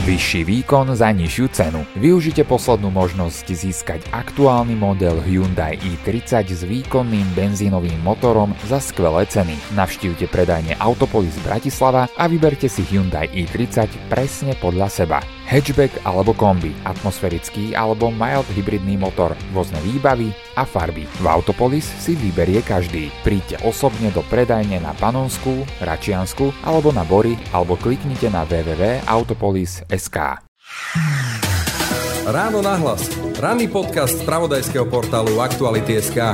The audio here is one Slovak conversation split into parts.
Vyšší výkon za nižšiu cenu. Využite poslednú možnosť získať aktuálny model Hyundai i30 s výkonným benzínovým motorom za skvelé ceny. Navštívte predajne Autopolis Bratislava a vyberte si Hyundai i30 presne podľa seba. Hatchback alebo kombi, atmosférický alebo mild hybridný motor, rôzne výbavy a farby. V Autopolis si vyberie každý. Príďte osobne do predajne na Panonskú, Račiansku alebo na Bory alebo kliknite na www.autopolis.sk. Ráno nahlas. Ranný podcast z spravodajského portálu Aktuality.sk.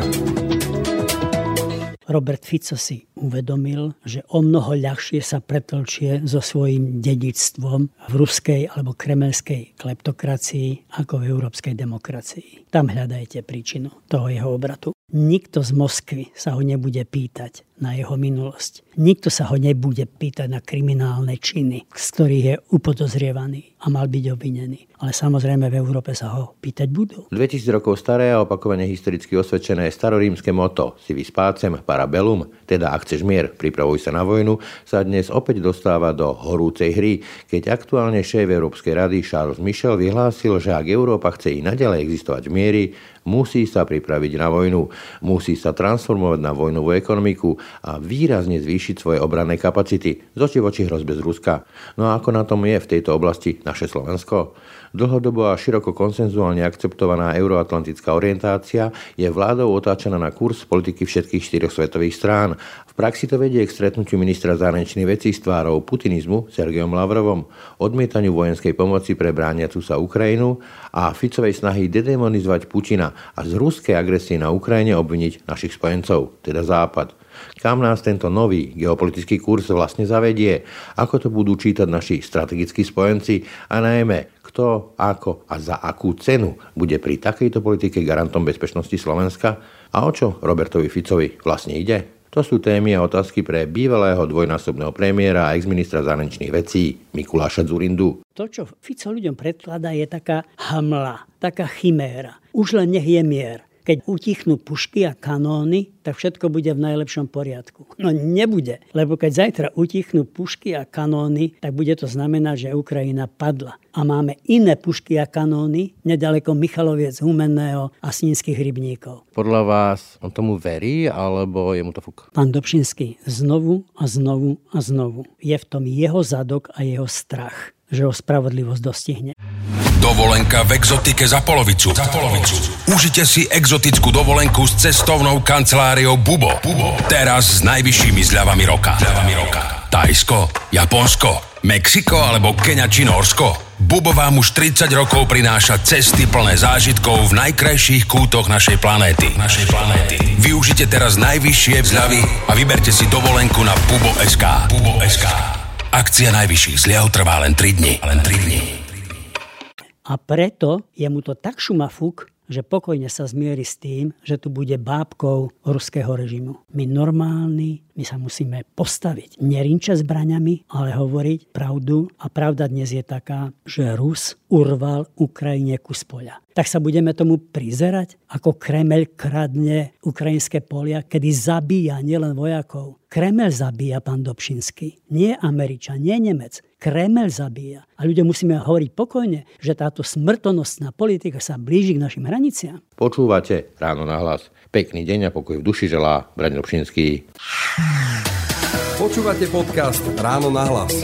Robert Fico si uvedomil, že o mnoho ľahšie sa pretlčie so svojím dedičstvom v ruskej alebo kremelskej kleptokracii ako v európskej demokracii. Tam hľadajte príčinu toho jeho obratu. Nikto z Moskvy sa ho nebude pýtať na jeho minulosť. Nikto sa ho nebude pýtať na kriminálne činy, z ktorých je upodozrievaný a mal byť obvinený. Ale samozrejme v Európe sa ho pýtať budú. 2000 rokov staré a opakovane historicky osvedčené starorímske motto si vis pacem para bellum, teda ak chceš mier, pripravuj sa na vojnu, sa dnes opäť dostáva do horúcej hry, keď aktuálne šéf Európskej rady Charles Michel vyhlásil, že ak Európa chce i naďalej existovať v mieri, musí sa pripraviť na vojnu, musí sa transformovať na vojnovú ekonomiku a výrazne zvýšiť svoje obranné kapacity z očí voči hrozbe z Ruska. No a ako na tom je v tejto oblasti naše Slovensko? Dlhodobo a široko konsenzuálne akceptovaná euroatlantická orientácia je vládou otáčaná na kurz politiky všetkých štyroch svetových strán. V praxi to vedie k stretnutiu ministra zahraničných vecí s tvárou putinizmu Sergejom Lavrovom, odmietaniu vojenskej pomoci pre brániacu sa Ukrajinu a Ficovej snahy dedemonizovať Putina a z ruskej agresie na Ukrajine obviniť našich spojencov, teda Západ. Kam nás tento nový geopolitický kurz vlastne zavedie? Ako to budú čítať naši strategickí spojenci? A najmä, kto, ako a za akú cenu bude pri takejto politike garantom bezpečnosti Slovenska? A o čo Robertovi Ficovi vlastne ide? To sú témy a otázky pre bývalého dvojnásobného premiéra a exministra zahraničných vecí Mikuláša Dzurindu. To, čo Fico ľuďom predkladá, je taká hamla, taká chiméra. Už len nech je mier. Keď utichnú pušky a kanóny, tak všetko bude v najlepšom poriadku. No nebude, lebo keď zajtra utichnú pušky a kanóny, tak bude to znamenať, že Ukrajina padla. A máme iné pušky a kanóny nedaleko Michaloviec, Humenného a Snínskych rybníkov. Podľa vás on tomu verí, alebo je mu to fuk? Pán Dobšinský znovu a znovu a znovu. Je v tom jeho zadok a jeho strach, že ho spravodlivosť dostihne. Dovolenka v exotike za polovicu. Užite si exotickú dovolenku s cestovnou kanceláriou Bubo. Teraz s najvyššími zľavami roka. Tajsko, Japonsko, Mexiko alebo Keňa či Nórsko. Bubo vám už 30 rokov prináša cesty plné zážitkov v najkrajších kútoch našej planéty. Využite teraz najvyššie zľavy a vyberte si dovolenku na Bubo.sk. Akcia najvyšších zľav trvá len 3 dni. A preto je mu to tak šumafúk, že pokojne sa zmieri s tým, že tu bude bábkou ruského režimu. My normálni, my sa musíme postaviť. Nerinčať zbraňami, ale hovoriť pravdu. A pravda dnes je taká, že Rus urval Ukrajine kus poľa. Tak sa budeme tomu prizerať, ako Kremeľ kradne ukrajinské polia, kedy zabíja nielen vojakov. Kremeľ zabíja, pán Dobšinský. Nie Američan, nie Nemec. Kremeľ zabíja. A ľudia musíme hovoriť pokojne, že táto smrtonostná politika sa blíži k našim hraniciam. Počúvate Ráno nahlas. Pekný deň a pokoj v duši želá Braň Dobšinský. Počúvate podcast Ráno nahlas.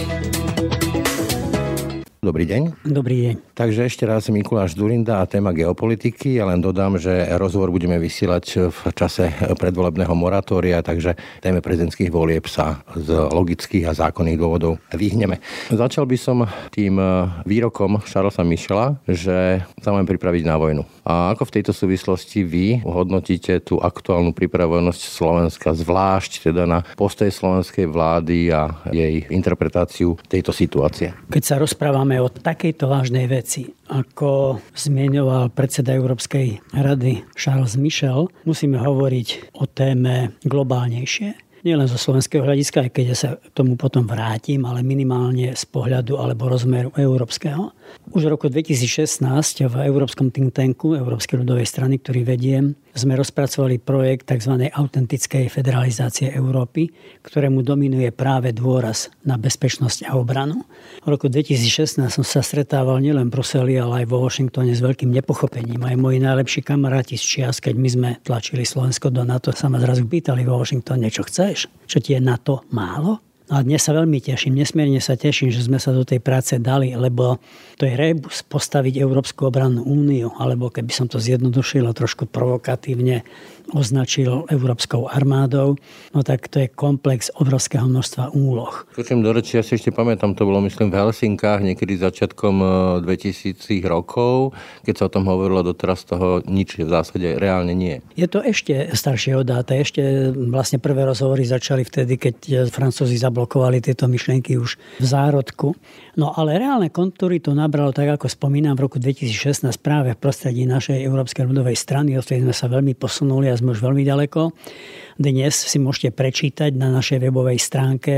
Dobrý deň. Dobrý deň. Takže ešte raz Mikuláš Dzurinda a téma geopolitiky. Ja len dodám, že rozhovor budeme vysielať v čase predvolebného moratória, takže téme prezidentských volieb sa z logických a zákonných dôvodov vyhneme. Začal by som tým výrokom Charlesa Michela, že sa máme pripraviť na vojnu. A ako v tejto súvislosti vy hodnotíte tú aktuálnu pripravenosť Slovenska, zvlášť teda na postoj slovenskej vlády a jej interpretáciu tejto situácie? Keď sa rozprávame o takejto vážnej veci, ako zmieňoval predseda Európskej rady Charles Michel, musíme hovoriť o téme globálnejšie. Nielen zo slovenského hľadiska, aj keď ja sa k tomu potom vrátim, ale minimálne z pohľadu alebo rozmeru európskeho. Už v roku 2016 v Európskom think tanku Európskej ľudovej strany, ktorý vediem, sme rozpracovali projekt tzv. Autentickej federalizácie Európy, ktorému dominuje práve dôraz na bezpečnosť a obranu. V roku 2016 som sa stretával nielen v Bruseli, ale aj vo Washingtone s veľkým nepochopením. Aj moji najlepší kamaráti z čias, keď my sme tlačili Slovensko do NATO, sa ma zrazu pýtali vo Washingtone, čo chceš? Čo ti je NATO málo? A dnes sa veľmi teším, nesmierne sa teším, že sme sa do tej práce dali, lebo to je rebus postaviť Európsku obrannú úniu, alebo keby som to zjednodušil a trošku provokatívne označil Európskou armádou, no tak to je komplex obrovského množstva úloh. Skočím do reči, ja si ešte pamätám, to bolo myslím v Helsinkách niekedy začiatkom 2000 rokov, keď sa o tom hovorilo, doteraz toho nič v zásade reálne nie. Je to ešte staršieho dáta, ešte vlastne prvé rozhovory začali vtedy, keď Francúzi zablokovali tieto myšlienky už v zárodku. No ale reálne kontúry to nabralo, tak ako spomínam, v roku 2016 práve v prostredí našej Európskej ľudovej strany, od ktorej sme sa veľmi posunuli a sme už veľmi ďaleko. Dnes si môžete prečítať na našej webovej stránke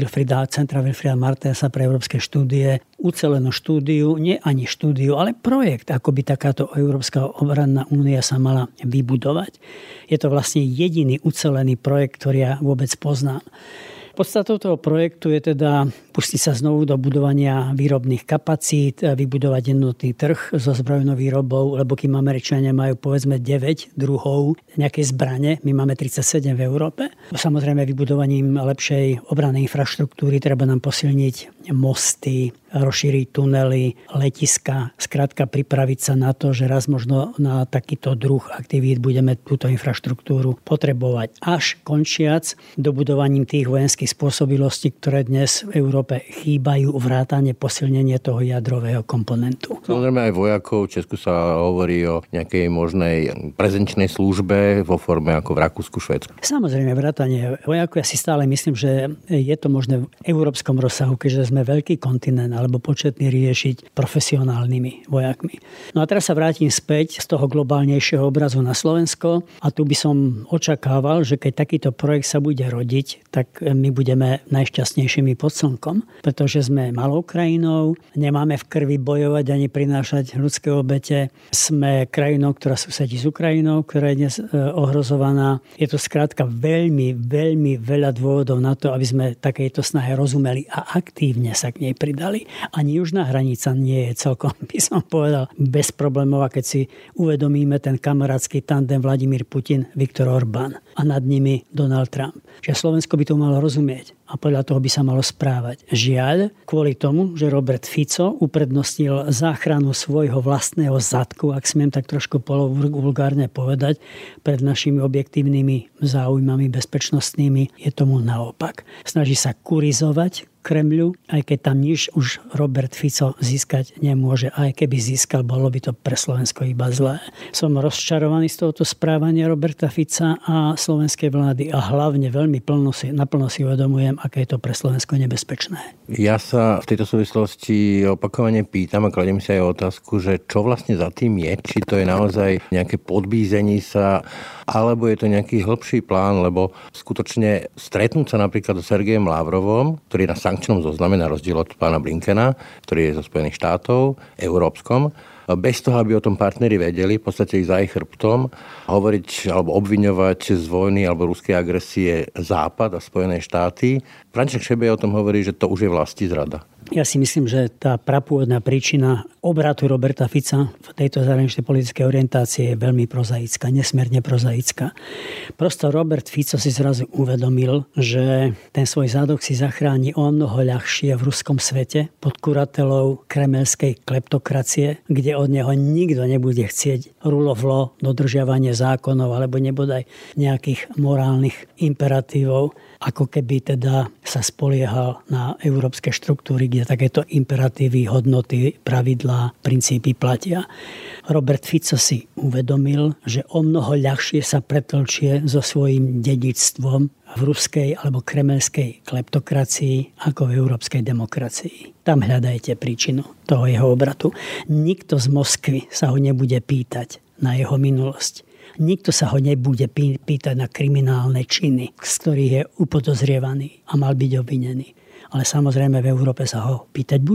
Centra Wilfrida Martensa pre európske štúdie ucelenú štúdiu, nie ani štúdiu, ale projekt, ako by takáto Európska obranná únia sa mala vybudovať. Je to vlastne jediný ucelený projekt, ktorý ja vôbec poznám. Podstatou toho projektu je teda pustiť sa znovu do budovania výrobných kapacít, vybudovať jednotný trh so zbrojnou výrobou, lebo kým Američania majú povedzme 9 druhov nejakej zbrane, my máme 37 v Európe. Samozrejme vybudovaním lepšej obrannej infraštruktúry treba nám posilniť mosty, rozšíriť tunely, letiska, skrátka pripraviť sa na to, že raz možno na takýto druh aktivít budeme túto infraštruktúru potrebovať. Až končiac dobudovaním tých vojenských spôsobilostí, ktoré dnes v Európe chýbajú, vrátane posilnenie toho jadrového komponentu. Samozrejme aj vojakov, v Česku sa hovorí o nejakej možnej prezenčnej službe vo forme ako v Rakúsku, Švédsku. Samozrejme vrátane vojakov, ja si stále myslím, že je to možné v európskom rozsahu, keďže sme veľký kontinent alebo početný riešiť profesionálnymi vojakmi. No a teraz sa vrátim späť z toho globálnejšieho obrazu na Slovensko a tu by som očakával, že keď takýto projekt sa bude rodiť, tak my budeme najšťastnejšími pod slnkom, pretože sme malou krajinou, nemáme v krvi bojovať ani prinášať ľudské obete. Sme krajinou, ktorá susedí s Ukrajinou, ktorá je dnes ohrozovaná. Je to skrátka veľmi, veľmi veľa dôvodov na to, aby sme takejto snahe rozumeli a aktívne sa k nej pridali. Ani južná hranica nie je celkom, by som povedal, bezproblémová, keď si uvedomíme ten kamarátsky tandem Vladimír Putin, Viktor Orbán a nad nimi Donald Trump. Čiže Slovensko by to malo rozumieť a podľa toho by sa malo správať. Žiaľ, kvôli tomu, že Robert Fico uprednostnil záchranu svojho vlastného zadku, ak smiem tak trošku vulgárne povedať, pred našimi objektívnymi záujmami bezpečnostnými, je tomu naopak. Snaží sa kurizovať Kremľu, aj keď tam nič už Robert Fico získať nemôže. Aj keby získal, bolo by to pre Slovensko iba zlé. Som rozčarovaný z tohoto správania Roberta Fica a slovenskej vlády a hlavne veľmi naplno si uvedomujem, aké je to pre Slovensko nebezpečné. Ja sa v tejto súvislosti opakovane pýtam a kladiem si aj otázku, že čo vlastne za tým je? Či to je naozaj nejaké podbízenie sa, alebo je to nejaký hĺbší plán, lebo skutočne stretnúť sa napríklad so Sergejom Lavrovom, ktorý je na sankčnom zozname na rozdiel od pána Blinkena, ktorý je zo Spojených štátov, európskom, bez toho, aby o tom partneri vedeli, v podstate ich za ich chrbtom, hovoriť alebo obviňovať z vojny alebo ruskej agresie Západ a Spojené štáty. František Šebej o tom hovorí, že to už je vlastizrada. Ja si myslím, že tá prapôvodná príčina obratu Roberta Fica v tejto zahraničnej politickej orientácie je veľmi prozaická, nesmierne prozaická. Prosto Robert Fico si zrazu uvedomil, že ten svoj zádok si zachráni o mnoho ľahšie v ruskom svete pod kuratelou kremelskej kleptokracie, kde od neho nikto nebude chcieť rule of law, dodržiavanie zákonov alebo nebodaj nejakých morálnych imperatívov, ako keby teda sa spoliehal na európske štruktúry, kde takéto imperatívy, hodnoty, pravidlá, princípy platia. Robert Fico si uvedomil, že o mnoho ľahšie sa pretlčie so svojím dedičstvom v ruskej alebo kremelskej kleptokracii ako v európskej demokracii. Tam hľadajte príčinu toho jeho obratu. Nikto z Moskvy sa ho nebude pýtať na jeho minulosť. Nikto sa ho nebude pýtať na kriminálne činy, z ktorých je upodozrievaný a mal byť obvinený. Ale samozrejme v Európe sa ho pýtať budú.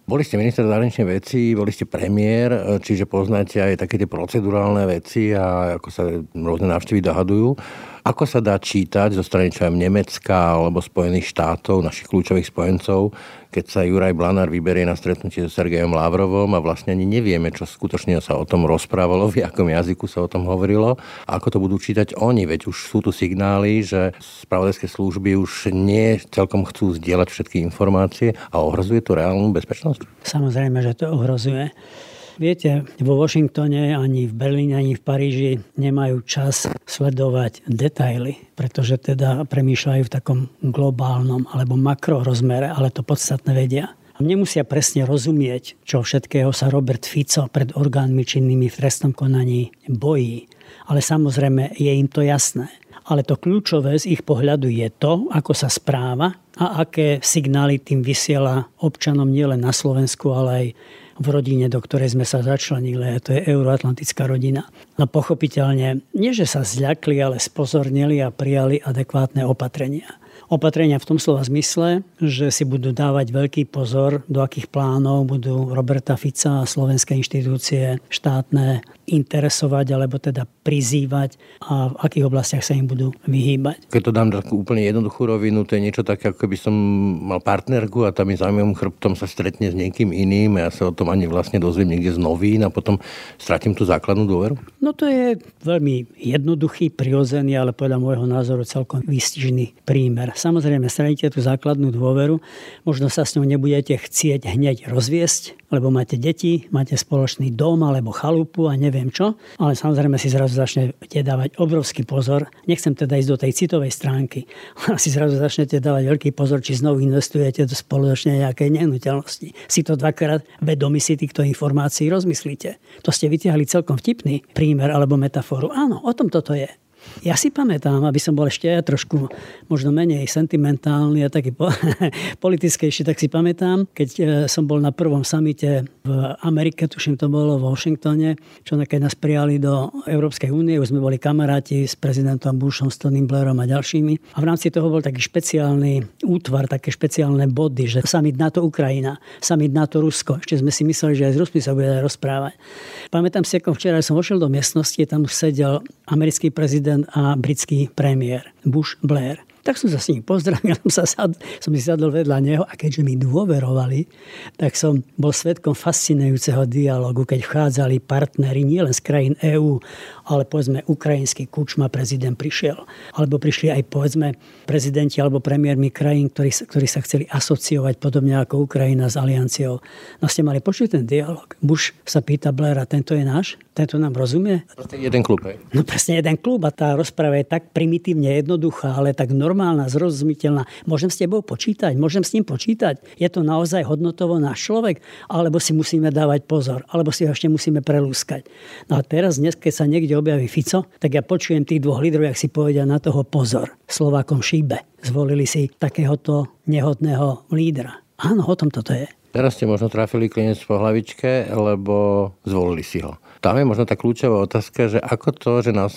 Boli ste minister zahraničných vecí, boli ste premiér, čiže poznáte aj také tie procedurálne veci a ako sa rôzne návštevy dohadujú. Ako sa dá čítať zo strany Nemecka alebo Spojených štátov, našich kľúčových spojencov, keď sa Juraj Blanár vyberie na stretnutie so Sergejom Lavrovom a vlastne ani nevieme, čo skutočne sa o tom rozprávalo, v akom jazyku sa o tom hovorilo a ako to budú čítať oni, veď už sú tu signály, že spravodajské služby už nie celkom chcú zdieľať všetky informácie a ohrozuje to reálnu bezpečnosť? Samozrejme, že to ohrozuje. Viete, vo Washingtone, ani v Berlíne, ani v Paríži nemajú čas sledovať detaily, pretože teda premýšľajú v takom globálnom alebo makrorozmere, ale to podstatné vedia. A nemusia presne rozumieť, čo všetkého sa Robert Fico pred orgánmi činnými v trestnom konaní bojí. Ale samozrejme je im to jasné. Ale to kľúčové z ich pohľadu je to, ako sa správa a aké signály tým vysiela občanom nielen na Slovensku, ale aj v rodine, do ktorej sme sa začlenili, a to je euroatlantická rodina. No pochopiteľne, nie že sa zľakli, ale spozornili a prijali adekvátne opatrenia. Opatrenia v tom slova zmysle, že si budú dávať veľký pozor, do akých plánov budú Roberta Fica a slovenské inštitúcie štátne interesovať, alebo teda prizývať a v akých oblastiach sa im budú vyhýbať. Keď to dám takú úplne jednoduchú rovinu, to je niečo také, ako keby som mal partnerku a tam mi zaujímavým chrbtom sa stretne s niekým iným a ja sa o tom ani vlastne dozviem niekde z novín a potom stratím tú základnú dôveru? No to je veľmi jednoduchý, prirodzený, ale podľa môjho názoru celkom výstižný prímer. Samozrejme, stratíte tú základnú dôveru, možno sa s ňou nebudete chcieť hneď rozviesť, lebo máte deti, máte spoločný dom alebo chalupu a neviem čo, ale samozrejme si zrazu začnete dávať obrovský pozor. Nechcem teda ísť do tej citovej stránky, ale si zrazu začnete dávať veľký pozor, či znovu investujete do spoločne nejakej nehnuteľnosti. Si to dvakrát vedomi si týchto informácií rozmyslíte. To ste vytiahli celkom vtipný prímer alebo metaforu. Áno, o tom toto je. Ja si pamätám, aby som bol ešte trošku možno menej sentimentálny a taký politickejší, tak si pamätám, keď som bol na prvom samite v Amerike, tuším to bolo v Washingtone, čo keď nás prijali do Európskej únie, už sme boli kamaráti s prezidentom Bushom, s Tonym Blairom a ďalšími. A v rámci toho bol taký špeciálny útvar, také špeciálne body, že summit NATO Ukrajina, summit NATO Rusko. Ešte sme si mysleli, že aj z Rusmi sa bude rozprávať. Pamätám si, ako včera som vošiel do miestnosti, tam už sedel americký prezident a britský premiér Bush Blair. Tak som sa s ním pozdravil, som si sadol vedľa neho a keďže mi dôverovali, tak som bol svedkom fascinujúceho dialogu, keď vchádzali partneri nielen z krajín EÚ, ale povedzme ukrajinský Kučma prezident prišiel. Alebo prišli aj povedzme prezidenti alebo premiérmi krajín, ktorí sa chceli asociovať podobne ako Ukrajina s alianciou. No ste mali počuť ten dialog. Bush sa pýta Blaira, tento je náš? Tento nám rozumie? Proste jeden klub, hej? No presne jeden klub a tá rozprava je tak primitívne jednoduchá, ale tak normálna, zrozumiteľná. Môžem s tebou počítať? Môžem s ním počítať? Je to naozaj hodnotovo náš človek? Alebo si musíme dávať pozor? Alebo si ho ešte musíme prelúskať? No a teraz dnes, keď sa niekde objaví Fico, tak ja počujem tých dvoch lídrov, jak si povedia na toho pozor. Slovákom šíbe. Zvolili si takéhoto nehodného lídra. Áno, o tom toto je. Teraz ste možno trafili klinec po hlavičke, lebo zvolili si ho. Tam je možno tá kľúčová otázka, že ako to, že na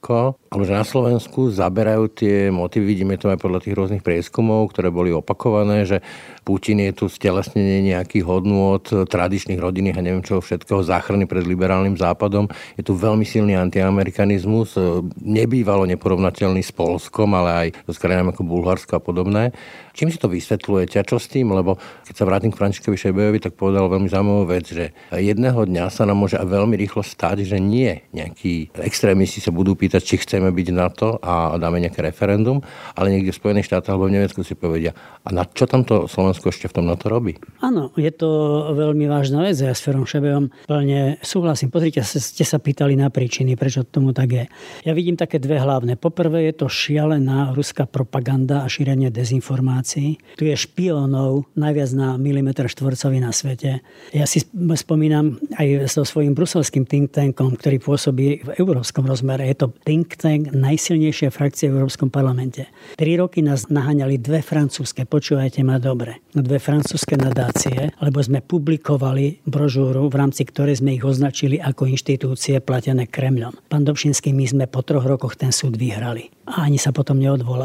Slovensku zaberajú tie motívy, vidíme to aj podľa tých rôznych prieskumov, ktoré boli opakované, že Putin je tu stelesnenie nejakých hodnôt tradičných rodinných a neviem čoho všetkého, záchrany pred liberálnym západom. Je tu veľmi silný antiamerikanizmus, nebývalo neporovnateľný s Poľskom, ale aj so krajinami ako Bulharsko a podobné. Čím si to vysvetľujete a čo s tým? Lebo keď sa vrátim k Františkovi Šebejovi, tak povedal veľmi zaujímavú vec, že jedného dňa sa nám môže veľmi rýchlo stať, že nie nejakí extrémisti sa budú pýtať, či chceme byť NATO a dáme nejaké referendum, ale niekde v Spojených štátoch alebo v Nemecku si povedia, a na čo tamto Slovensko ešte v tom NATO robí? Áno, je to veľmi vážna vec. Ja s Ferom Šebejom plne súhlasím. Pozrite, ste sa pýtali na príčiny, prečo tomu tak je. Ja vidím také dve hlavné. Poprvé je to šialená ruská propaganda a šírenie dezinformácií. Tu je špiónov najviac na milimeter štvorcový na svete. Ja si spomínam aj so svojím bruselským think tankom, ktorý pôsobí v európskom rozmere. Je to think tank najsilnejšia frakcie v Európskom parlamente. 3 roky nás naháňali dve francúzske, počúvajte ma dobre, dve francúzske nadácie, lebo sme publikovali brožúru, v rámci ktorej sme ich označili ako inštitúcie platené Kremľom. Pán Dobšinský, my sme po 3 rokoch ten súd vyhrali. A ani sa potom neodvolali.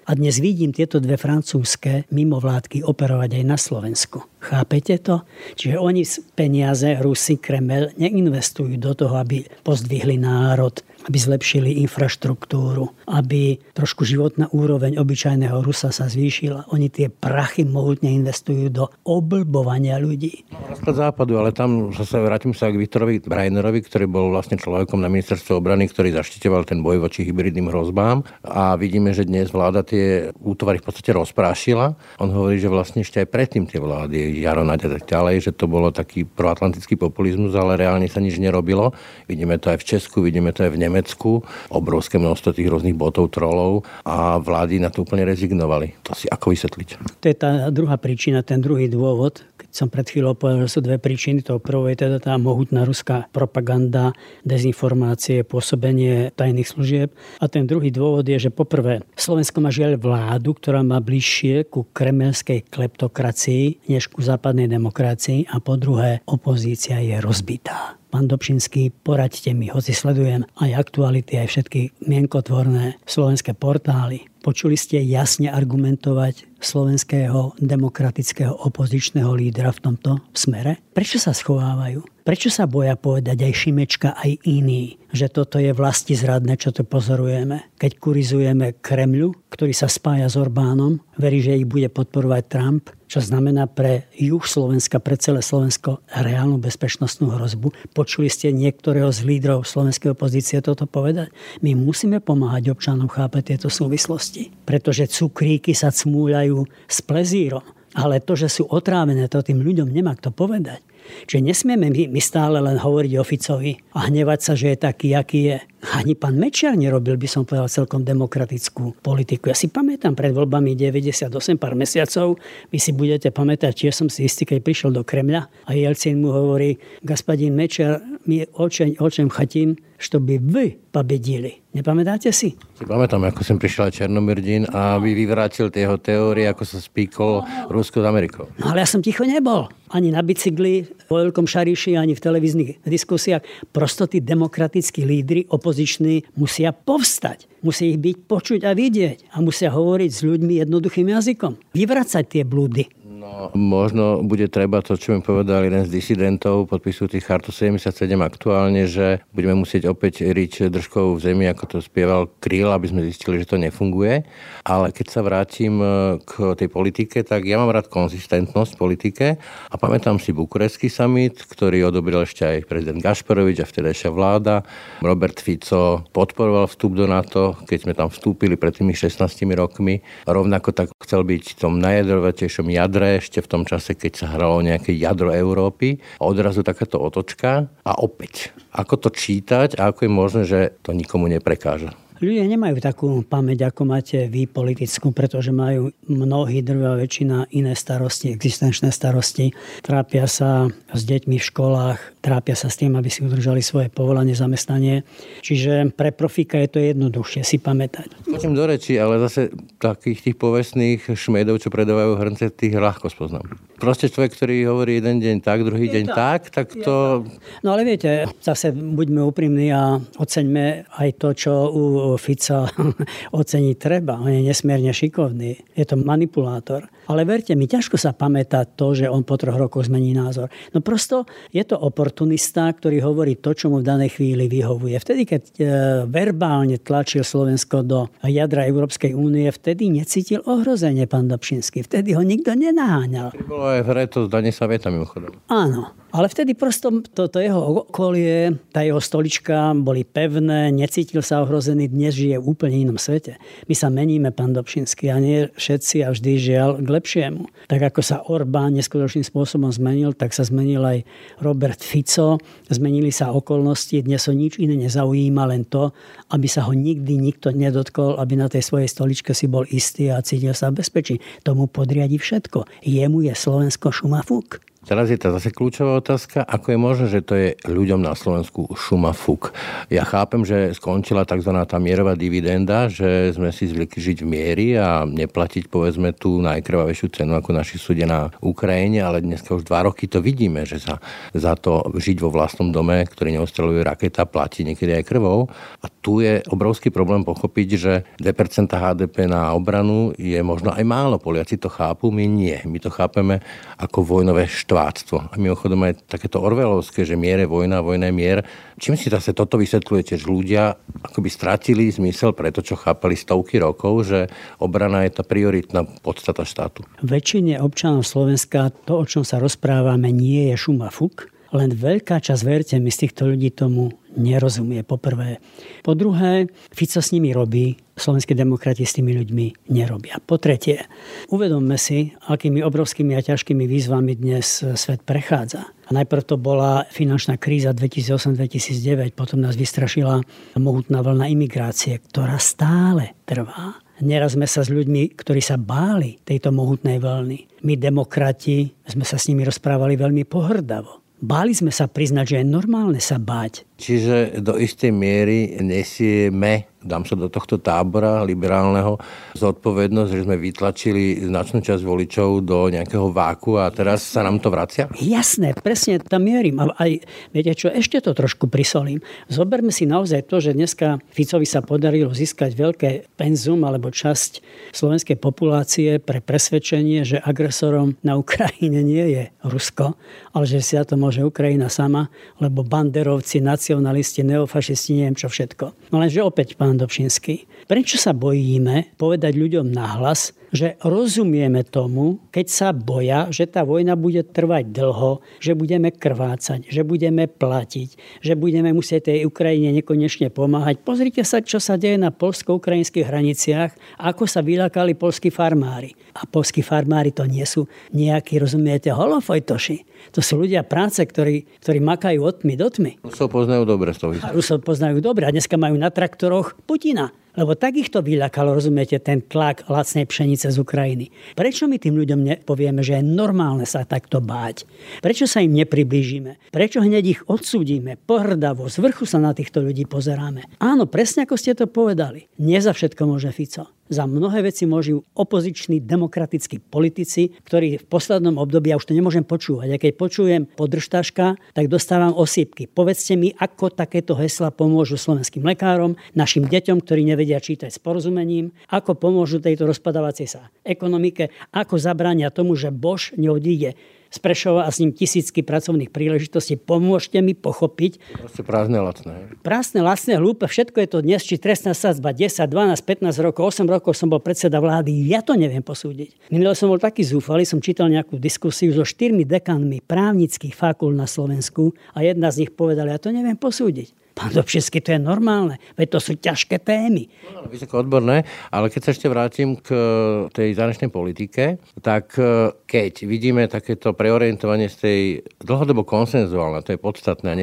A dnes vidím tieto dve francúzske mimovládky operovať aj na Slovensku. Chápete to? Čiže oni peniaze, Rusi, Kremel, neinvestujú do toho, aby pozdvihli národ, aby zlepšili infraštruktúru, aby trošku životná úroveň obyčajného Rusa sa zvýšila. Oni tie prachy mohutne investujú do oblbovania ľudí. Rozklad západu, ale tam zase vrátim sa k Viktorovi Brainerovi, ktorý bol vlastne človekom na ministerstve obrany, ktorý zaštiťoval ten boj voči hybridným hrozbám. A vidíme, že dnes vláda tie útvary v podstate rozprášila. On hovorí, že vlastne ešte aj predtým tie vlády, Jaro Naď a tak ďalej, že to bolo taký proatlantický populizmus, ale reálne sa nič nerobilo. Vidíme to aj v Česku, vidíme to aj v Nemecku. Obrovské množstvo tých rôznych botov, trolov a vlády na to úplne rezignovali. To si ako vysvetliť? To je tá druhá príčina, ten druhý dôvod. Keď som pred chvíľou povedal, že sú dve príčiny. To prvé je teda tá mohutná ruská propaganda, dezinformácie, pôsobenie tajných služieb. A ten druhý dôvod je, že poprvé, Slovensko má žiaľ vládu, ktorá má bližšie ku kremelskej kleptokracii než ku západnej demokracii, a po druhé, opozícia je rozbitá. Pán Dobšinský, poraďte mi, hoci sledujem aj aktuality, aj všetky mienkotvorné slovenské portály. Počuli ste jasne argumentovať slovenského demokratického opozičného lídra v tomto smere? Prečo sa schovávajú? Prečo sa boja povedať aj Šimečka, aj iní, že toto je vlastizradné, čo tu pozorujeme? Keď kurizujeme Kremľu, ktorý sa spája s Orbánom, verí, že ich bude podporovať Trump, čo znamená pre juh Slovenska, pre celé Slovensko reálnu bezpečnostnú hrozbu. Počuli ste niektorého z lídrov slovenskej opozície toto povedať? My musíme pomáhať občanom chápať tieto súvislosti, pretože cukríky sa cmúľajú s plezírom. Ale to, že sú otrávené, to tým ľuďom nemá kto povedať. Čiže nesmieme my stále len hovoriť o Ficovi a hnevať sa, že je taký, aký je. Ani pán Mečiar nerobil, by som povedal, celkom demokratickú politiku. Ja si pamätám pred voľbami 98, pár mesiacov, vy si budete pamätať, čiže som si istý, keď prišiel do Kremľa a Jelcin mu hovorí: Господин Mečiar, my очень хотим, чтобы вы победили. Nepamätáte si? Si pamätám, ako som prišiel aj Černomyrdin a vyvrátil tie jeho teórie, ako sa spíkol Rusko s Amerikou. No ale ja som ticho nebol. Ani na bicykli, vo veľkom šariši, ani v televíznych diskusiách. Prosto tí demokratickí lídri opoziční musia povstať. Musí ich byť počuť a vidieť. A musia hovoriť s ľuďmi jednoduchým jazykom. Vyvracať tie blúdy. No, možno bude treba to, čo mi povedal jeden z disidentov, podpisujúcich Chartu 77 aktuálne, že budeme musieť opäť riť držkou v zemi, ako to spieval Kryl, aby sme zistili, že to nefunguje. Ale keď sa vrátim k tej politike, tak ja mám rád konzistentnosť v politike a pamätám si Bukurešský summit, ktorý odobril ešte aj prezident Gašparovič a vtedajšia vláda. Robert Fico podporoval vstup do NATO, keď sme tam vstúpili pred tými 16 rokmi. Rovnako tak chcel byť v tom najjadrovatejšom jadre, ešte v tom čase, keď sa hralo nejaké jadro Európy. A odrazu takáto otočka a opäť. Ako to čítať a ako je možné, že to nikomu neprekáža? Ľudia nemajú takú pamäť, ako máte vy politickú, pretože majú mnohí, drvivá väčšina, iné starosti, existenčné starosti. Trápia sa s deťmi v školách, trápia sa s tým, aby si udržali svoje povolanie, zamestnanie. Čiže pre profíka je to jednoduchšie si pamätať. Počím do reči, ale zase takých tých povestných šmedov, čo predávajú hrnce, tých ľahko spoznám. Proste človek, ktorý hovorí jeden deň tak, druhý deň tak to... No ale viete, zase buďme úprimní a oceňme aj to, čo u Fica oceniť treba. On je nesmierne šikovný. Je to manipulátor. Ale verte mi, ťažko sa pamätá to, že on po 3 rokoch zmení názor. No prosto je to oportunista, ktorý hovorí to, čo mu v danej chvíli vyhovuje. Vtedy, keď verbálne tlačil Slovensko do jadra Európskej únie, vtedy necítil ohrozenie pán Dobšinský. Vtedy ho nikto nenaháňal. Bolo aj v hre to zdanie sa veta mimochodom. Áno. Ale vtedy prosto to jeho okolie, tá jeho stolička boli pevné, necítil sa ohrozený, dnes žije v úplne inom svete. My sa meníme, pán Dobšinský, a nie všetci a vždy žiaľ k lepšiemu. Tak ako sa Orbán neskutočným spôsobom zmenil, tak sa zmenil aj Robert Fico. Zmenili sa okolnosti, dnes ho nič iné nezaujíma, len to, aby sa ho nikdy nikto nedotkol, aby na tej svojej stoličke si bol istý a cítil sa v bezpečí. Tomu podriadi všetko. Jemu je Slovensko šumafúk. Teraz je tá zase kľúčová otázka, ako je možné, že to je ľuďom na Slovensku šuma fuk. Ja chápem, že skončila tzv. Tá mierová dividenda, že sme si zvykli žiť v miery a neplatiť povedzme tú najkrvavejšiu cenu ako naši sudia na Ukrajine, ale dneska už 2 roky to vidíme, že sa za to žiť vo vlastnom dome, ktorý neostreluje raketa, platí niekedy aj krvou. A tu je obrovský problém pochopiť, že 2% HDP na obranu je možno aj málo. Poliaci to chápu, my nie. My to chápeme ako vojnové štváctvo. A mimochodom aj takéto orwellovské, že mier je vojna, vojna je mier. Čím si zase toto vysvetľujete, že ľudia akoby stratili zmysel pre to, čo chápali stovky rokov, že obrana je tá prioritná podstata štátu? Väčšine občanov Slovenska to, o čom sa rozprávame, nie je šum a fuk. Len veľká časť, verte mi, z týchto ľudí tomu nerozumie, po prvé. Po druhé, Fico s nimi robí, slovenskí demokrati s tými ľuďmi nerobia. Po tretie, uvedomme si, akými obrovskými a ťažkými výzvami dnes svet prechádza. A najprv to bola finančná kríza 2008-2009, potom nás vystrašila mohutná vlna imigrácie, ktorá stále trvá. Neraz sme sa s ľuďmi, ktorí sa báli tejto mohutnej vlny. My, demokrati, sme sa s nimi rozprávali veľmi pohrdavo. Báli sme sa priznať, že je normálne sa báť. Čiže do istej miery nesieme, dám sa do tohto tábora liberálneho, zodpovednosť, že sme vytlačili značnú časť voličov do nejakého váku a teraz sa nám to vracia? Jasné, presne tam mierim. A aj, viete čo, ešte to trošku prisolím. Zoberme si naozaj to, že dneska Ficovi sa podarilo získať veľké penzum alebo časť slovenskej populácie pre presvedčenie, že agresorom na Ukrajine nie je Rusko, ale že si za to môže Ukrajina sama, lebo banderovci, nacionalisti, neofašisti, neviem čo všetko. No lenže opäť, pán Dobšinský, prečo sa bojíme povedať ľuďom nahlas, že rozumieme tomu, keď sa boja, že tá vojna bude trvať dlho, že budeme krvácať, že budeme platiť, že budeme musieť tej Ukrajine nekonečne pomáhať. Pozrite sa, čo sa deje na poľsko-ukrajinských hraniciach, ako sa vyľakali poľskí farmári. A poľskí farmári to nie sú nejakí, rozumiete, holofojtoši. To sú ľudia práce, ktorí makajú od tmy do tmy. Rusov poznajú dobre. Rusov poznajú dobre a dneska majú na traktoroch Putina. Lebo tak ich to vyľakalo, rozumiete, ten tlak lacnej pšenice z Ukrajiny. Prečo my tým ľuďom nepovieme, že je normálne sa takto báť? Prečo sa im nepriblížime? Prečo hneď ich odsúdime? Pohrdavo, z vrchu sa na týchto ľudí pozeráme. Áno, presne ako ste to povedali. Nie za všetko môže Fico. Za mnohé veci môžu opoziční demokratickí politici, ktorí v poslednom období, ja už to nemôžem počúvať. A keď počujem podržtaška, tak dostávam osýpky. Povedzte mi, ako takéto heslá pomôžu slovenským lekárom, našim deťom, ktorí nevedia čítať s porozumením, ako pomôžu tejto rozpadávacej sa ekonomike, ako zabránia tomu, že Bosch neodíde z Prešova a s ním tisícky pracovných príležitostí. Pomôžte mi pochopiť. Proste prázdne, lacné. Prázdne, lacné, hlúpe, všetko je to dnes, či trestná sadzba 10, 12, 15 rokov, 8 rokov som bol predseda vlády, ja to neviem posúdiť. Minule som bol taký zúfalý, som čítal nejakú diskusiu so 4 dekanmi právnických fakult na Slovensku a jedna z nich povedala, ja to neviem posúdiť. Pán Dobšinský, to je normálne, veď to sú ťažké témy. No, vysoko odborné, ale keď sa ešte vrátim k tej zahraničnej politike, tak keď vidíme takéto preorientovanie z tej dlhodobo konsenzuálne, to je podstatné a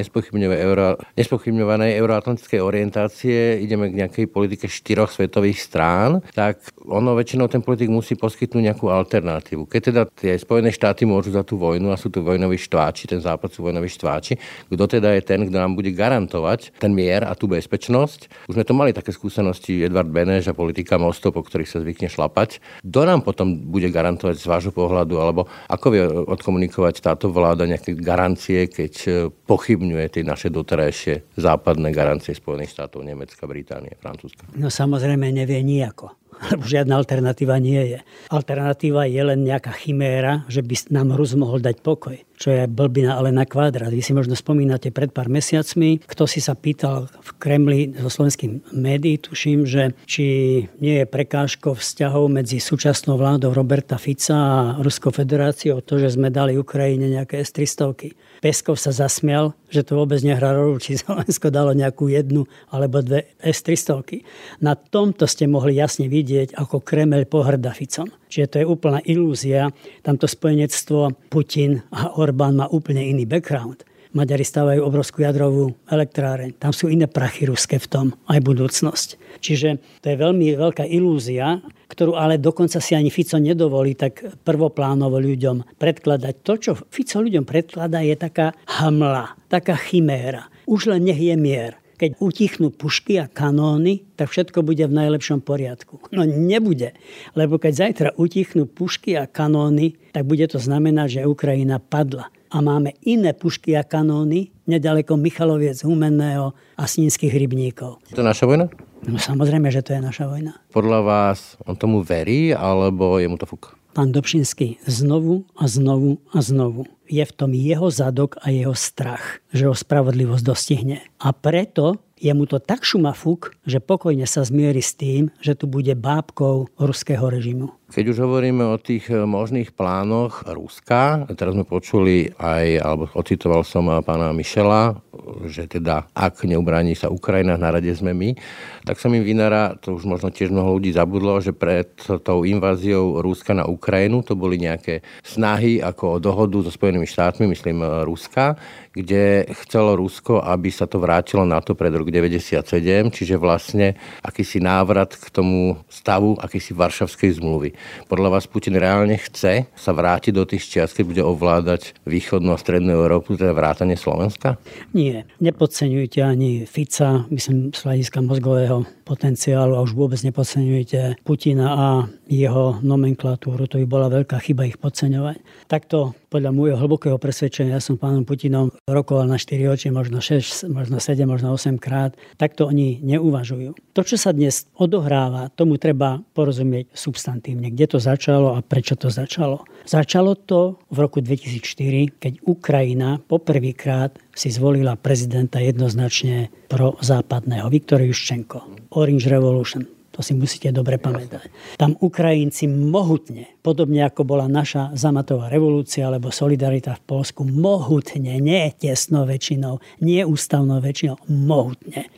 nespochybňovanej euroatlantickej orientácie, ideme k nejakej politike 4 svetových strán, tak ono väčšinou ten politik musí poskytnúť nejakú alternatívu. Keď teda tie Spojené štáty môžu za tú vojnu a sú tu vojnoví štváči, ten západ sú vojnoví štváči, kto teda je ten, kto nám bude garantovať ten mier a tú bezpečnosť. Už sme to mali také skúsenosti, Edvard Beneš a politika mostov, po ktorých sa zvykne šlapať. Kto nám potom bude garantovať z vášho pohľadu, alebo ako vie odkomunikovať táto vláda nejaké garancie, keď pochybňuje tie naše doterajšie západné garancie Spojených štátov, Nemecka, Británie, Francúzska? No samozrejme nevie nijako. Lebo žiadna alternatíva nie je. Alternatíva je len nejaká chiméra, že by nám Rus mohol dať pokoj. Čo je blbina, ale na kvadrát. Vy si možno spomínate pred pár mesiacmi, kto si sa pýtal v Kremli zo slovenských médií, tuším, že či nie je prekážkou vzťahov medzi súčasnou vládou Roberta Fica a Ruskou federáciou to, že sme dali Ukrajine nejaké S-300. Peskov sa zasmial, že to vôbec nehrá rolu, či Slovensko dalo nejakú 1 alebo 2 S-300. Na tomto ste mohli jasne vidieť, ako Kremeľ pohŕda Ficom. Čiže to je úplná ilúzia. Tamto spojenectvo Putin a Orbán má úplne iný background. Maďari stavajú obrovskú jadrovú elektráreň. Tam sú iné prachy ruské v tom, aj budúcnosť. Čiže to je veľmi veľká ilúzia, ktorú ale dokonca si ani Fico nedovolí tak prvoplánovo ľuďom predkladať. To, čo Fico ľuďom predkladá, je taká hmla, taká chiméra. Už len nech je mier. Keď utichnú pušky a kanóny, tak všetko bude v najlepšom poriadku. No nebude, lebo keď zajtra utichnú pušky a kanóny, tak bude to znamenať, že Ukrajina padla. A máme iné pušky a kanóny nedaleko Michaloviec, Humenného a Snínskych rybníkov. Je to naša vojna? No samozrejme, že to je naša vojna. Podľa vás on tomu verí, alebo je mu to fuk? Pán Dobšinský znovu a znovu a znovu. Je v tom jeho zadok a jeho strach, že ho spravodlivosť dostihne. A preto je mu to tak šumafuk, že pokojne sa zmierí s tým, že tu bude bábkou ruského režimu. Keď už hovoríme o tých možných plánoch Ruska, teraz sme počuli aj, alebo ocitoval som pána Michela, že teda ak neubráni sa Ukrajina, na rade sme my, tak sa mi vynára, to už možno tiež mnoho ľudí zabudlo, že pred tou inváziou Ruska na Ukrajinu to boli nejaké snahy ako o dohodu so Spojenými štátmi, myslím Ruska, kde chcelo Rusko, aby sa to vrátilo na to pred rok 1997, čiže vlastne akýsi návrat k tomu stavu, akýsi Varšavskej zmluvy. Podľa vás Putin reálne chce sa vrátiť do tých čias, keď bude ovládať východnú a strednú Európu, teda vrátane Slovenska? Nie, nepodceňujte ani Fica, myslím z hľadiska mozgového potenciálu a už vôbec nepodceňujte Putina a jeho nomenklatúru. To by bola veľká chyba ich podceňovať. Takto podľa môjho hlbokého presvedčenia, ja som pánom Putinom rokoval na 4 oči, možno 6, možno 7, možno 8 krát, takto oni neuvažujú. To, čo sa dnes odohráva, tomu treba porozumieť substantívne. Kde to začalo a prečo to začalo? Začalo to v roku 2004, keď Ukrajina poprvýkrát si zvolila prezidenta jednoznačne prozápadného, Viktor Juščenko. Orange Revolution. To si musíte dobre pamätať. Tam Ukrajinci mohutne, podobne ako bola naša zamatová revolúcia alebo Solidarita v Poľsku, mohutne, nie tesnou väčšinou, nie ústavnou väčšinou, mohutne.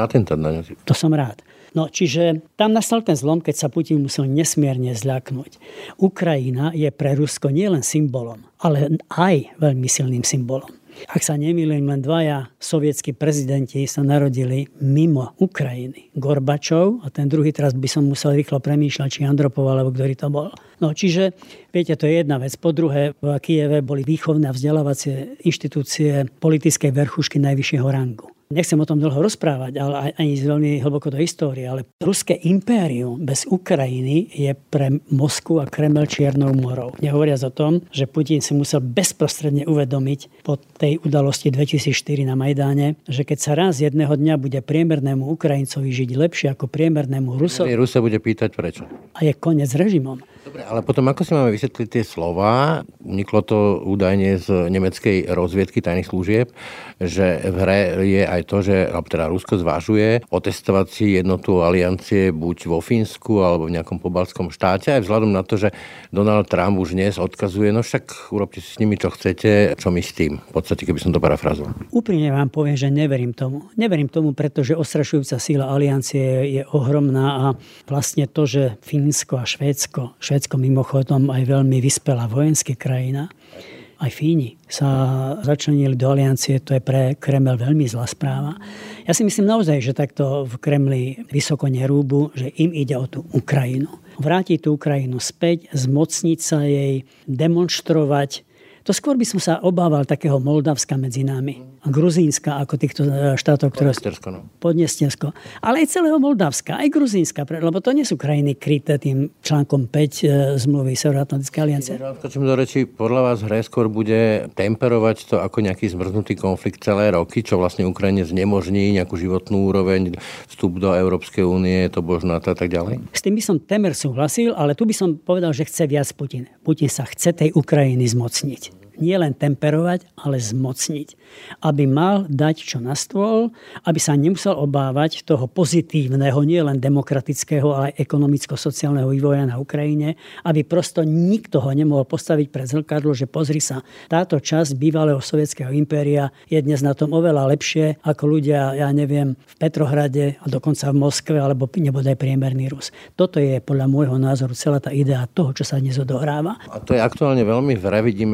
To som rád. No, čiže tam nastal ten zlom, keď sa Putin musel nesmierne zľaknúť. Ukrajina je pre Rusko nielen symbolom, ale aj veľmi silným symbolom. Ak sa nemýlim, len dvaja sovietskí prezidenti sa narodili mimo Ukrajiny. Gorbačov a ten druhý, teraz by som musel rýchlo premýšľať, či Andropov, alebo ktorý to bol. No čiže, viete, to je jedna vec. Po druhé, v Kyjeve boli výchovné a vzdelávacie inštitúcie politickej verchušky najvyššieho rangu. Nechcem o tom dlho rozprávať, ale ani veľmi hlboko do histórie, ale ruské impérium bez Ukrajiny je pre Moskvu a Kreml čiernou morou. Nehovoriac o tom, že Putin si musel bezprostredne uvedomiť po tej udalosti 2004 na Majdáne, že keď sa raz jedného dňa bude priemernému Ukrajincovi žiť lepšie ako priemernému Rusovi. Rus sa bude pýtať prečo. A je koniec režimom. Dobre, ale potom ako si máme vysvetliť tie slová? Uniklo to údajne z nemeckej rozviedky tajných služieb, že v hre je aj to, že teda Rusko zvažuje otestovať si jednotu aliancie buď vo Fínsku alebo v nejakom pobaltskom štáte, aj vzhľadom na to, že Donald Trump už dnes odkazuje, no však urobte si s nimi, čo chcete, čo my s tým. V podstate, keby som to parafrazoval. Úprimne vám poviem, že neverím tomu. Neverím tomu, pretože ostrašujúca síla aliancie je ohromná a vlastne to, že Fínsko a Švédsko mimochodom aj veľmi vyspelá vojenská krajina, aj Fíni sa začlenili do aliancie, to je pre Kreml veľmi zlá správa. Ja si myslím naozaj, že takto v Kremli vysoko nerúbu, že im ide o tú Ukrajinu. Vrátiť tú Ukrajinu späť, zmocniť sa jej, demonštrovať. To skôr by som sa obával takého Moldavska medzi nami. A Gruzínska ako týchto štátov, ktoré... Podnestersko. Ale aj celého Moldavska, aj Gruzínska, lebo to nie sú krajiny kryté tým článkom 5 zmluvy Severoatlantickej aliancie. Skočím do reči, podľa vás hre skôr bude temperovať to ako nejaký zmrznutý konflikt celé roky, čo vlastne Ukrajine znemožní nejakú životnú úroveň, vstup do Európskej únie, to božnáta a tak ďalej? S tým by som temer súhlasil, ale tu by som povedal, že chce viac Putin. Putin sa chce tej Ukrajiny zmocniť. Nie len temperovať, ale zmocniť. Aby mal dať čo na stôl, aby sa nemusel obávať toho pozitívneho, nie len demokratického, ale aj ekonomicko-sociálneho vývoja na Ukrajine, aby prosto nikto ho nemohol postaviť pred zrkadlo, že pozri sa, táto časť bývalého sovietskeho impéria je dnes na tom oveľa lepšie ako ľudia, ja neviem, v Petrohrade a dokonca v Moskve, alebo nebodaj priemerný Rus. Toto je podľa môjho názoru celá tá idea toho, čo sa dnes odohráva. A to je aktuálne veľmi v hre. Vidíme, že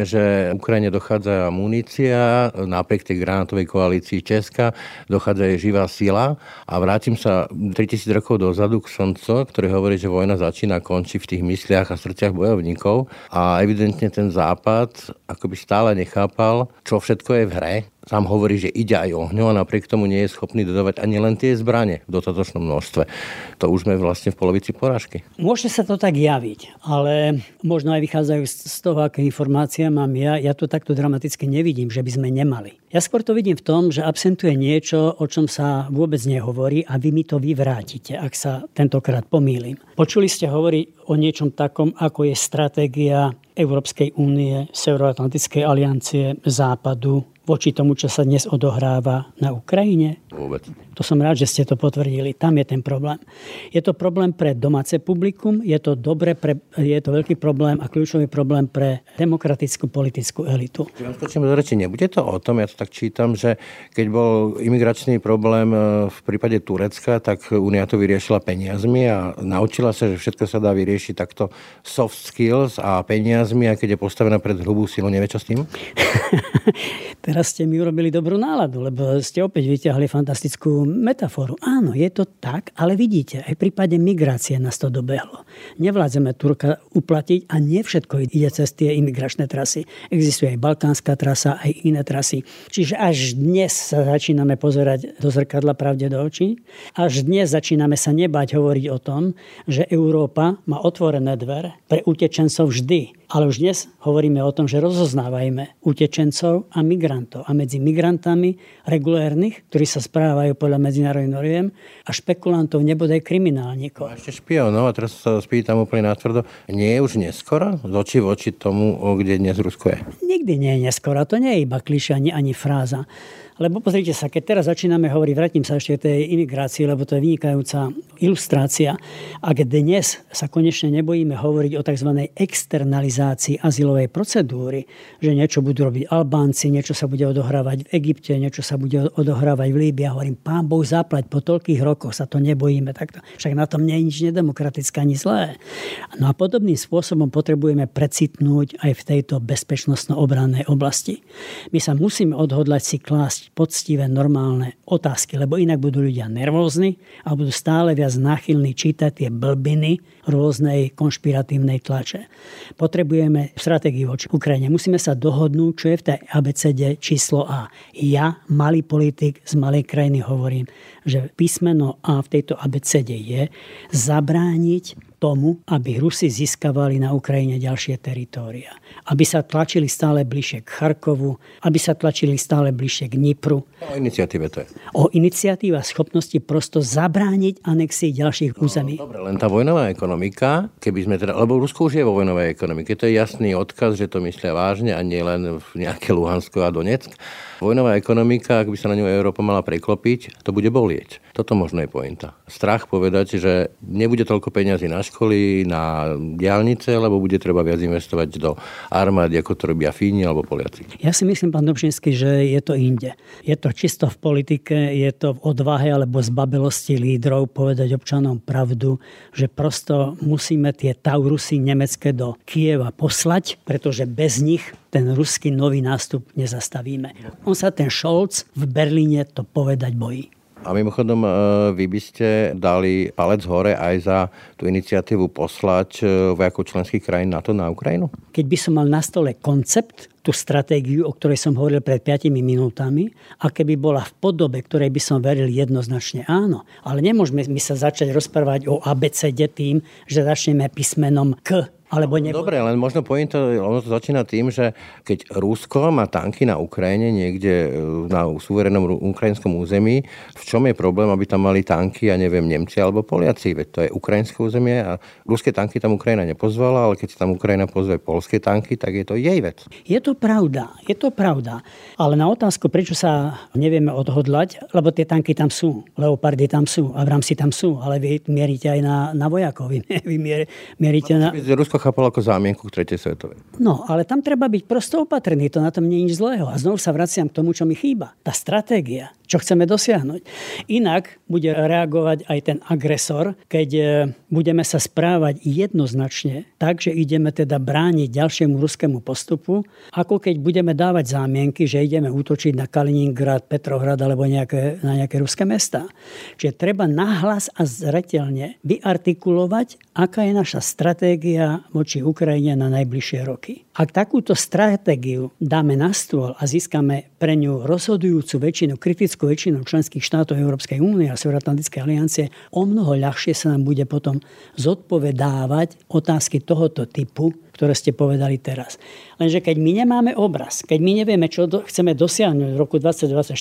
Ukrajine dochádza munícia, napriek tej granátovej koalícii Česka dochádza aj živá sila. A vrátim sa 3000 rokov dozadu k Sun Tzu, ktorý hovorí, že vojna začína, končí v tých mysliach a srdciach bojovníkov. A evidentne ten Západ akoby stále nechápal, čo všetko je v hre. Sám hovorí, že ide aj ohňo a napriek tomu nie je schopný dodávať ani len tie zbrane v dostatočnom množstve. To už sme vlastne v polovici porážky. Môže sa to tak javiť, ale možno aj vychádzajú z toho, aké informácie mám ja. Ja to takto dramaticky nevidím, že by sme nemali. Ja skôr to vidím v tom, že absentuje niečo, o čom sa vôbec nehovorí a vy mi to vyvrátite, ak sa tentokrát pomýlim. Počuli ste hovoriť o niečom takom, ako je stratégia Európskej únie, Severoatlantickej aliancie, Západu voči tomu, čo sa dnes odohráva na Ukrajine? Vôbec. To som rád, že ste to potvrdili. Tam je ten problém. Je to problém pre domáce publikum, je to veľký problém a kľúčový problém pre demokratickú politickú elitu. Nebude to o tom, ja to tak čítam, že keď bol imigračný problém v prípade Turecka, tak Únia to vyriešila peniazmi a naučila sa, že všetko sa dá vyriešiť takto soft skills a peniazmi, a keď je postavená pred hrubú silu, nevie čo s tým? Teraz ste mi urobili dobrú náladu, lebo ste opäť vyťahli fantastickú metaforu. Áno, je to tak, ale vidíte, aj v prípade migrácie nás to dobehlo. Nevládzeme Turka uplatiť a nie všetko ide cez tie imigračné trasy. Existuje aj balkánska trasa, aj iné trasy. Čiže až dnes sa začíname pozerať do zrkadla pravde do očí. Až dnes začíname sa nebať hovoriť o tom, že Európa má otvorené dvere pre utečencov vždy. Ale už dnes hovoríme o tom, že rozoznávajme utečencov a migrantov. A medzi migrantami regulérnych, ktorí sa správajú podľa medzinárodných noriem, a špekulantov, nebodaj kriminálnikov. A ešte špiónov, a teraz sa spýtam úplne natvrdo, nie je už neskoro z očí v oči tomu, kde dnes Rusko je? Nikdy nie je neskoro. To nie je iba klišé ani fráza. Lebo pozrite sa, keď teraz začíname hovoriť, vrátim sa ešte k tej imigrácii, lebo to je vynikajúca ilustrácia. Ak dnes sa konečne nebojíme hovoriť o tzv. Externalizácii azylovej procedúry, že niečo budú robiť Albánci, niečo sa bude odohrávať v Egypte, niečo sa bude odohrávať v Líbii, a hovorím, Pán Boh zaplať, po toľkých rokoch sa to nebojíme takto. Však na tom nie je nič nedemokratické ani zlé. No a podobným spôsobom potrebujeme precitnúť aj v tejto bezpečnostno-obrannej oblasti. My sa musíme odhodlať si klásť poctivé, normálne otázky, lebo inak budú ľudia nervózni a budú stále viac náchylní čítať tie blbiny rôznej konšpiratívnej tlače. Potrebujeme stratégiu voči Ukrajine. Musíme sa dohodnúť, čo je v tej abecede číslo A. Ja, malý politik z malej krajiny, hovorím, že písmeno A v tejto abecede je zabrániť tomu, aby Rusi získavali na Ukrajine ďalšie teritória. Aby sa tlačili stále bližšie k Charkovu, aby sa tlačili stále bližšie k Dnipru. O iniciatíve to je. O iniciatíve a schopnosti prosto zabrániť anexii ďalších území. Dobre, len tá vojnová ekonomika, keby sme teda, lebo Rusko už je vo vojnovej ekonomike, to je jasný odkaz, že to myslia vážne a nie len v nejaké Luhansko a Donetsk. Vojnová ekonomika, ak by sa na ňu Európa mala preklopiť, to bude bolieť. Toto možno je pointa. Strach povedať, že nebude toľko peňazí na školy, na diaľnice, lebo bude treba viac investovať do armády, ako to robia Fíni alebo Poliaci. Ja si myslím, pán Dobšinský, že je to inde. Je to čisto v politike, je to v odvahe alebo zbabelosti lídrov povedať občanom pravdu, že prosto musíme tie Taurusy nemecké do Kieva poslať, pretože bez nich ten ruský nový nástup nezastavíme. On sa ten Scholz v Berlíne to povedať bojí. A mimochodom, vy by ste dali palec hore aj za tú iniciatívu poslať vojakov členských krajín NATO na Ukrajinu? Keď by som mal na stole koncept, tú stratégiu, o ktorej som hovoril pred 5 minútami, a keby bola v podobe, ktorej by som veril jednoznačne áno. Ale nemôžeme my sa začať rozprávať o ABCD tým, že začneme písmenom K. Dobre, len možno ono to začína tým, že keď Rusko má tanky na Ukrajine, niekde na suverénnom ukrajinskom území, v čom je problém, aby tam mali tanky, ja neviem, Nemci alebo Poliaci? Veď to je ukrajinské územie a ruské tanky tam Ukrajina nepozvala, ale keď tam Ukrajina pozve poľské tanky, tak je to jej vec. Je to pravda. Ale na otázku, prečo sa nevieme odhodlať, lebo tie tanky tam sú, Leopardy tam sú, Abramsy tam sú, ale vy mierite aj na vojakov. Vy mierite na... Rusko chápalo ako zámienku k tretej svetovej. No, ale tam treba byť prosto opatrný, to na tom nie je nič zlého. A znovu sa vraciam k tomu, čo mi chýba. Tá stratégia. Čo chceme dosiahnuť? Inak bude reagovať aj ten agresor, keď budeme sa správať jednoznačne tak, že ideme teda brániť ďalšiemu ruskému postupu, ako keď budeme dávať zámienky, že ideme útočiť na Kaliningrad, Petrohrad alebo na nejaké ruské mestá. Čiže treba nahlas a zreteľne vyartikulovať, aká je naša stratégia voči Ukrajine na najbližšie roky. Ak takúto stratégiu dáme na stôl a získame pre ňu rozhodujúcu väčšinu, kritickú väčšinu členských štátov Európskej únie a Severoatlantickej aliancie, o mnoho ľahšie sa nám bude potom zodpovedávať otázky tohoto typu, ktoré ste povedali teraz. Lenže keď my nemáme obraz, keď my nevieme, čo chceme dosiahnuť v roku 2024,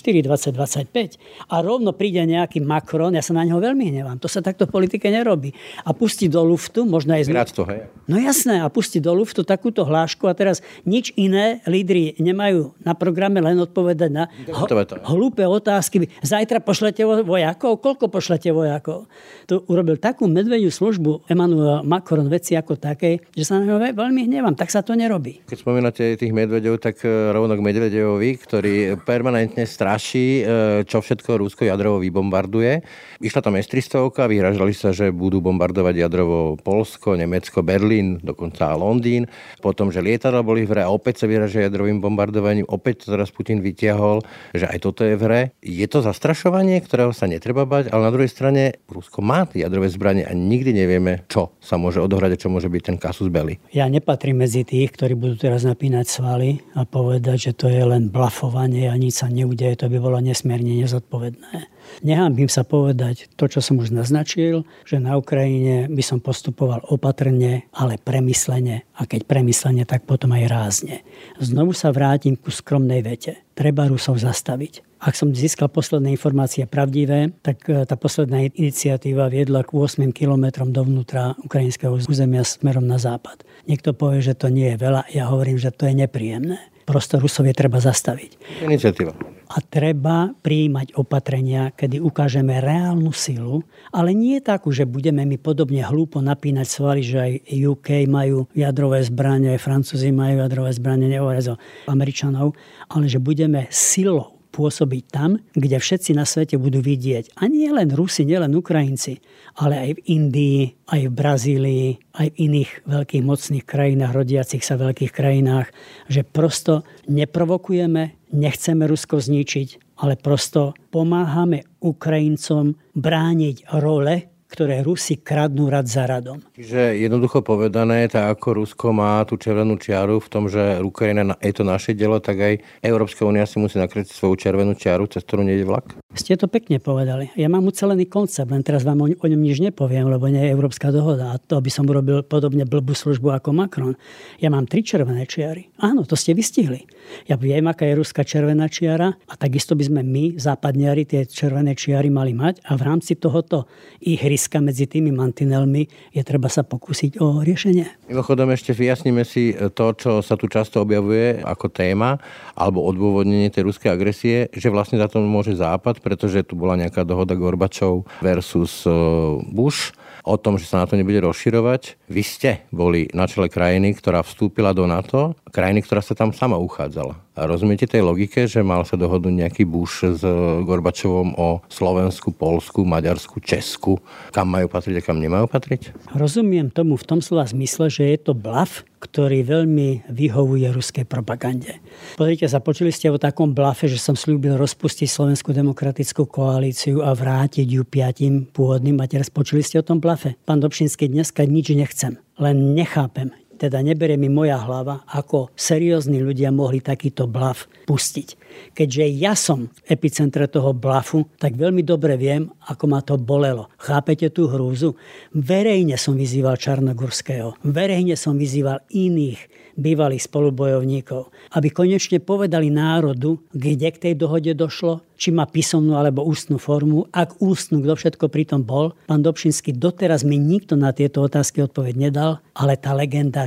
2025 a rovno príde nejaký Macron, ja sa na neho veľmi hnevám, to sa takto v politike nerobí. A pustí do luftu, možno aj No jasné, a pustí do luftu takúto hlášku a teraz nič iné lídri nemajú na programe, len odpovedať na hlúpe otázky. Zajtra pošlete vojakov? Koľko pošlete vojakov? To urobil takú medvediu službu Emmanuel Macron veci ako takej, že sa na neho veľmi hnevám. Tak sa to nerobí. Keď spomínate tých medveďov, tak rovno k Medvedevovi, ktorý permanentne straší, čo všetko Rusko jadrovo vybombarduje. Išla tam S-300, vyhražali sa, že budú bombardovať jadrovo Poľsko, Nemecko, Berlín, dokonca Londýn. Potom, že lietadlá boli v hre a opäť sa vyhražia jadrovým bombardovaním. Opäť teraz Putin vytiahol, že aj toto je v hre. Je to zastrašovanie, ktorého sa netreba bať, ale na druhej strane Rusko má jadrové zbranie a nikdy nevieme, čo sa môže odohrať a čo môže byť ten casus belli. Ja nepatrím medzi tých, ktorí budú teraz napínať svaly a povedať, že to je len blafovanie a nič sa neudeje, to by bolo nesmierne nezodpovedné. Nehámbim sa povedať to, čo som už naznačil, že na Ukrajine by som postupoval opatrne, ale premyslene. A keď premyslene, tak potom aj rázne. Znovu sa vrátim ku skromnej vete. Treba Rusov zastaviť. Ak som získal posledné informácie pravdivé, tak tá posledná iniciatíva viedla k 8 kilometrom dovnútra ukrajinského územia smerom na západ. Niekto povie, že to nie je veľa, ja hovorím, že to je nepríjemné. Prosto Rusov je treba zastaviť. Iniciatíva. A treba prijímať opatrenia, kedy ukážeme reálnu silu, ale nie takú, že budeme my podobne hlúpo napínať svaly, že aj UK majú jadrové zbrane, aj Francúzi majú jadrové zbrane, nehovoria o Američanov, ale že budeme silou pôsobiť tam, kde všetci na svete budú vidieť. A nie len Rusi, nie len Ukrajinci, ale aj v Indii, aj v Brazílii, aj v iných veľkých mocných krajinách, rodiacich sa veľkých krajinách, že prosto neprovokujeme, nechceme Rusko zničiť, ale prosto pomáhame Ukrajincom brániť role, ktoré Rusi kradnú rad za radom. Čiže jednoducho povedané, tak ako Rusko má tú červenú čiaru v tom, že Ukrajina je to naše dielo, tak aj Európska únia si musí nakresliť svoju červenú čiaru, cez ktorú nejde vlak? Ste to pekne povedali. Ja mám ucelený koncept, len teraz vám o ňom nič nepoviem, lebo nie je európska dohoda. A to by som urobil podobne blbú službu ako Macron. Ja mám 3 červené čiary. Áno, to ste vystihli. Ja viem, aká je ruská červená čiara a takisto by sme my, západniari, tie červené čiary mali mať a v rámci tohoto ihriska medzi tými mantinelmi je treba sa pokúsiť o riešenie. Mimochodom ešte vyjasníme si to, čo sa tu často objavuje ako téma alebo odôvodnenie tej ruskej agresie, že vlastne za to môže Západ, pretože tu bola nejaká dohoda Gorbačov versus Bush o tom, že sa NATO nebude rozširovať. Vy ste boli na čele krajiny, ktorá vstúpila do NATO, krajiny, ktorá sa tam sama uchádzala. A rozumiete tej logike, že mal sa dohodnúť nejaký Bush s Gorbačovom o Slovensku, Poľsku, Maďarsku, Česku, kam majú patriť a kam nemajú patriť? Rozumiem tomu v tom slova zmysle, že je to blaf, ktorý veľmi vyhovuje ruskej propagande. Pozrite sa, počuli ste o takom blafe, že som sľúbil rozpustiť Slovenskú demokratickú koalíciu a vrátiť ju 5 pôvodným a teraz počuli ste o tom blafe. Pán Dobšinský, dneska nič nechcem, len nechápem. Teda neberie mi moja hlava, ako seriózni ľudia mohli takýto blaf pustiť. Keďže ja som v epicentre toho blafu, tak veľmi dobre viem, ako ma to bolelo. Chápete tú hrúzu? Verejne som vyzýval Čarnogurského. Verejne som vyzýval iných bývalých spolubojovníkov, aby konečne povedali národu, kde k tej dohode došlo, či má písomnú alebo ústnu formu. Ak ústnu, kto všetko pritom bol. Pán Dobšinský, doteraz mi nikto na tieto otázky odpoveď nedal, ale tá legenda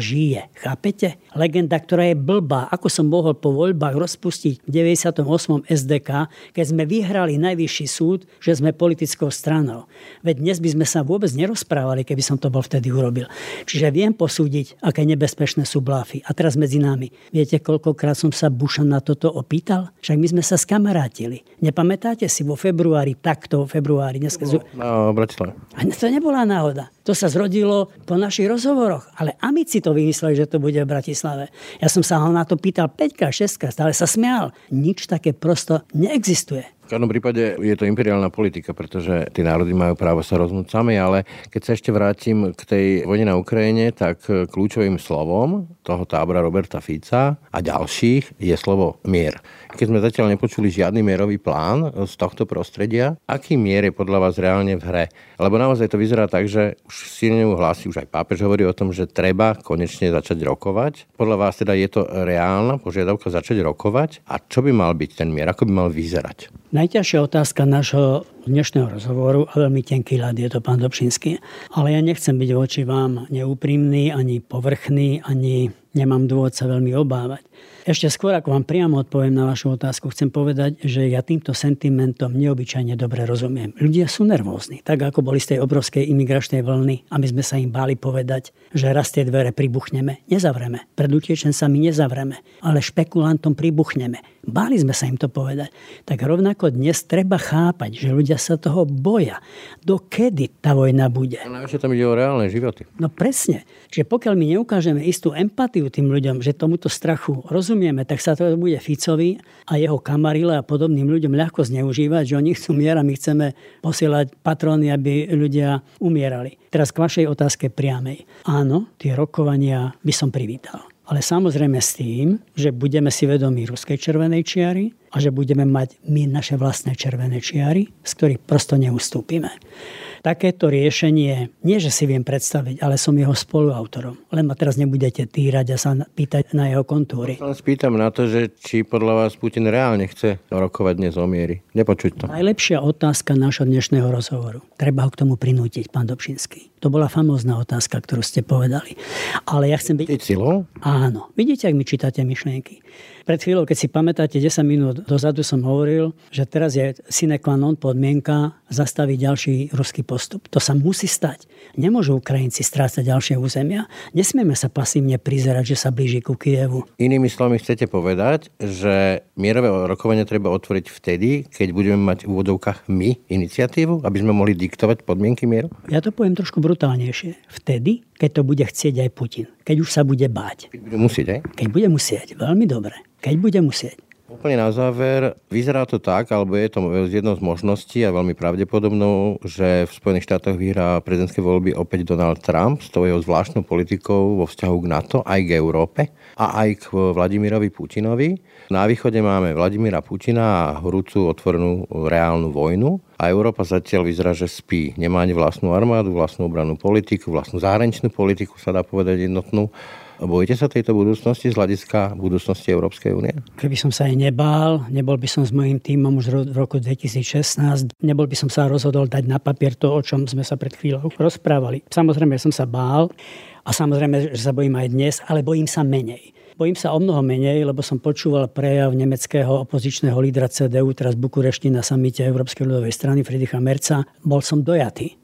žije. Chápete? Legenda, ktorá je blbá. Ako som mohol po voľbách rozpustiť v 98. SDK, keď sme vyhrali najvyšší súd, že sme politickou stranou. Veď dnes by sme sa vôbec nerozprávali, keby som to bol vtedy urobil. Čiže viem posúdiť, aké nebezpečné sú bláfy. A teraz medzi nami. Viete, koľkokrát som sa Busha na toto opýtal? Však my sme sa skamarátili. Nepamätáte si vo februári, dneska... No, Bratislave. A to nebola náhoda. To sa zrodilo po našich rozhovoroch. Ale amici to vymysleli, že to bude v Bratislave. Ja som sa ho na to pýtal 5-krát, 6-krát, stále sa smial. Nič také prosto neexistuje. V každom prípade je to imperiálna politika, pretože tí národy majú právo sa rozhodnúť sami, ale keď sa ešte vrátim k tej vojne na Ukrajine, tak kľúčovým slovom toho tábora Roberta Fica a ďalších je slovo mier. Keď sme zatiaľ nepočuli žiadny mierový plán z tohto prostredia, aký mier je podľa vás reálne v hre? Lebo naozaj to vyzerá tak, že už silne hlási, už aj pápež hovorí o tom, že treba konečne začať rokovať. Podľa vás teda je to reálna požiadavka začať rokovať? A čo by mal byť ten mier? Ako by mal vyzerať? Najťažšia otázka nášho dnešného rozhovoru, a veľmi tenký ľad je to, pán Dobšinský. Ale ja nechcem byť voči vám neúprimný, ani povrchný, ani nemám dôvod sa veľmi obávať. Ešte skôr, ako vám priamo odpoviem na vašu otázku, chcem povedať, že ja týmto sentimentom neobyčajne dobre rozumiem. Ľudia sú nervózni, tak ako boli z tej obrovskej imigračnej vlny a my sme sa im báli povedať, že raz tie dvere pribuchneme, nezavreme. Pred utečencami nezavreme, ale špekulantom pribuchneme. Báli sme sa im to povedať. Tak rovnako dnes treba chápať, že ľudia sa toho boja. Dokedy tá vojna bude? A najvyššie tam ide o reálne životy. No presne. Čiže pokiaľ my neukážeme istú empatiu tým ľuďom, že tomuto strachu rozumieme, tak sa to bude Ficovi a jeho kamarile a podobným ľuďom ľahko zneužívať, že oni chcú mier a my chceme posielať patróny, aby ľudia umierali. Teraz k vašej otázke priamej. Áno, tie rokovania by som privítal. Ale samozrejme s tým, že budeme si vedomí ruskej červenej čiary a že budeme mať my naše vlastné červené čiary, z ktorých prosto neustúpime. Takéto riešenie, nie že si viem predstaviť, ale som jeho spoluautorom. Len ma teraz nebudete týrať a sa pýtať na jeho kontúry. Ja spýtam na to, že či podľa vás Putin reálne chce rokovať dnes o miery. Nepočuť to. Najlepšia otázka nášho dnešného rozhovoru. Treba ho k tomu prinútiť, pán Dobšinský. To bola famózna otázka, ktorú ste povedali. Ale ja chcem byť... silou? Áno. Vidíte, ak mi čítate myšlienky. Pred chvíľou, keď si pamätáte, 10 minút dozadu som hovoril, že teraz je sine qua non podmienka zastaviť ďalší ruský postup. To sa musí stať. Nemôžu Ukrajinci strácať ďalšie územia. Nesmieme sa pasívne prizerať, že sa blíži ku Kyjevu. Inými slovami chcete povedať, že mierové rokovanie treba otvoriť vtedy, keď budeme mať v úvodovkách my iniciatívu, aby sme mohli diktovať podmienky mieru? Ja to poviem trošku brutálnejšie. Vtedy, keď to bude chcieť aj Putin. Keď už sa bude báť. Keď bude musieť, aj? Keď bude musieť. Veľmi dobre. Keď bude musieť. Úplne na záver, vyzerá to tak, alebo je to jednou z možností a veľmi pravdepodobnou, že v Spojených štátoch vyhrá prezidentské voľby opäť Donald Trump s tou jeho zvláštnou politikou vo vzťahu k NATO, aj k Európe a aj k Vladimirovi Putinovi. Na východe máme Vladimíra Putina a horúcu otvorenú reálnu vojnu a Európa zatiaľ vyzerá, že spí. Nemá ani vlastnú armádu, vlastnú obrannú politiku, vlastnú zahraničnú politiku, sa dá povedať jednotnú. Bojíte sa tejto budúcnosti z hľadiska budúcnosti Európskej únie? Keby som sa aj nebál, nebol by som s mojím tímom už v roku 2016, nebol by som sa rozhodol dať na papier to, o čom sme sa pred chvíľou rozprávali. Samozrejme, som sa bál a samozrejme, že sa bojím aj dnes, ale bojím sa menej. Bojím sa o mnoho menej, lebo som počúval prejav nemeckého opozičného lídra CDU, teraz v Bukurešti na samite Európskej ľudovej strany Friedricha Merza. Bol som dojatý.